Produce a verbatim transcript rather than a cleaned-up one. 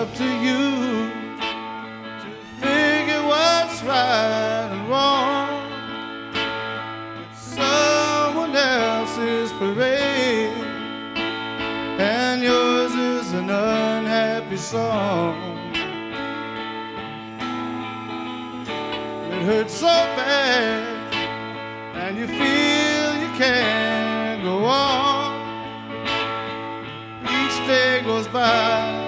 up to you to figure what's right and wrong. It's someone else's parade, and yours is an unhappy song. It hurts so bad, and you feel you can't go on. Each day goes by,